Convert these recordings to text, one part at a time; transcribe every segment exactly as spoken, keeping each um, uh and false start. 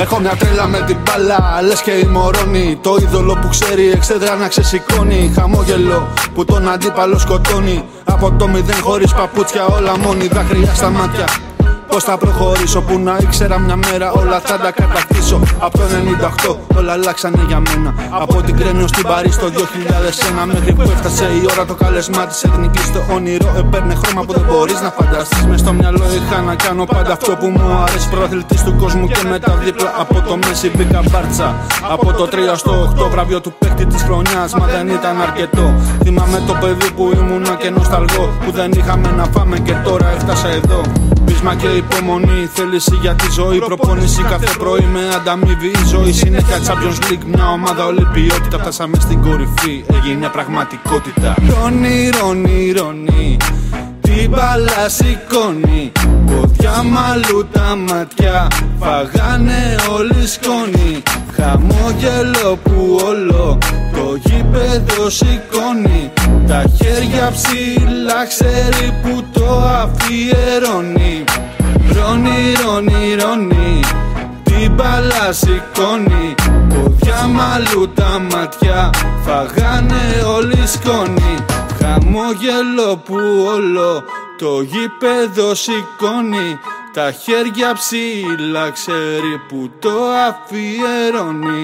Έχω μια τρέλα με την μπάλα, λες και η μωρώνει. Το είδωλο που ξέρει εξέδρα να ξεσηκώνει. Χαμόγελο που τον αντίπαλο σκοτώνει. Από το μηδέν χωρίς παπούτσια, όλα μόνοι, δάκρυα στα μάτια. Πώς θα προχωρήσω, που να ήξερα μια μέρα όλα θα τα κατακτήσω. Από το ενενήντα οκτώ όλα αλλάξανε για μένα. Από την Κρένιο στην Παρί στο δύο χιλιάδες ένα. Μέχρι που έφτασε η ώρα το κάλεσμα της εθνικής. Το όνειρο έπαιρνε χρώμα που δεν μπορείς να φανταστείς. Μες στο μυαλό είχα να κάνω πάντα αυτό που μου αρέσει. Πρωταθλητής του κόσμου και μετά δίπλα από το Μέση μπήκα μπάρτσα. Από το τρία στο οκτώ βραβείο του παίκτη της χρονιάς, μα δεν ήταν αρκετό. Θυμάμαι το παιδί που ήμουνα και νοσταλγώ, που δεν είχαμε να φάμε και τώρα έφτασα εδώ. Πείσμα και υπομονή, θέληση για τη ζωή. Προπόνηση κάθε πρωί με ανταμείβει η ζωή. Συνέχεια Champions League, μια ομάδα όλη ποιότητα. Φτάσαμε στην κορυφή, έγινε πραγματικότητα. Ρόνι, Ρόνι, Ρόνι, την μπάλα σηκώνει. Ποδιά μαλλού τα ματιά, φαγάνε όλοι σκόνη. Χαμόγελο που όλο το γήπεδο σηκώνει. Τα χέρια ψηλά ξέρει που το αφιερώνει. Ρόνι, Ρόνι, Ρόνι, την μπάλα σηκώνει. Ποδιά μαλλού τα ματιά, φαγάνε όλοι σκόνη. Χαμόγελο που όλο το γήπεδο σηκώνει. Τα χέρια ψηλά ξέρει που το αφιερώνει.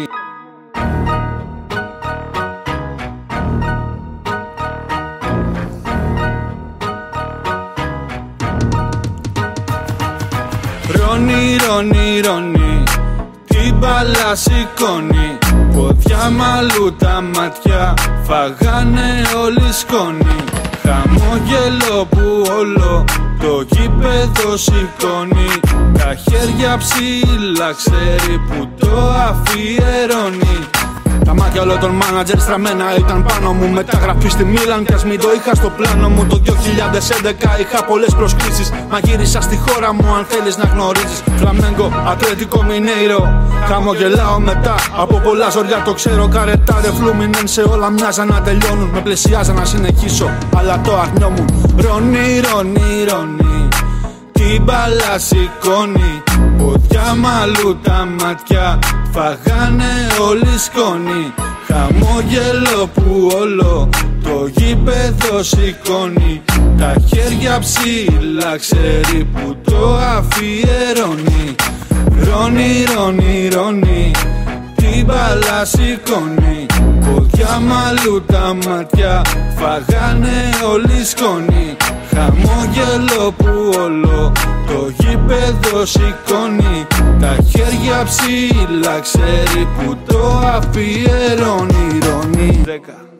Ρόνι, Ρόνι, Ρόνι, την μπάλα σηκώνει. Ποδιά μαλλού τα ματιά, φαγάνε όλοι σκόνη. Χαμόγελο που όλο το γήπεδο σηκώνει. Τα χέρια ψηλά ξέρει που το αφιερώνει. Τα μάτια όλων των μάνατζερ στραμμένα ήταν πάνω μου. Μεταγραφή στη Μίλαν κι ας μην το είχα στο πλάνο μου. Το δύο χιλιάδες έντεκα είχα πολλές προσκλήσεις, μα γύρισα στη χώρα μου αν θέλεις να γνωρίζεις. Φλαμέγκο, Ατλέτικο Μινέιρο, χαμογελάω μετά από πολλά ζωριά το ξέρω. Καρετάρε, Φλούμινενσε, όλα μοιάζαν να τελειώνουν. Με πλησιάζαν να συνεχίσω, αλλά το αρνιόμουν. Ρόνι, Ρόνι, Ρόνι, την μπάλα σηκώνει. Ποδιά μαλλού τα ματιά, φαγάνε όλοι σκόνη. Χαμόγελο που όλο το γήπεδο σηκώνει. Τα χέρια ψηλά ξέρει που το αφιερώνει. Ρόνι, Ρόνι, Ρόνι, την μπάλα σηκώνει. Ποδιά μαλλού τα ματιά, φαγάνε όλοι σκόνη. Χαμόγελο που όλο το γήπεδο σηκώνει. Τα χέρια ψηλά ξέρει που το αφιερώνει. Ρόνι δέκα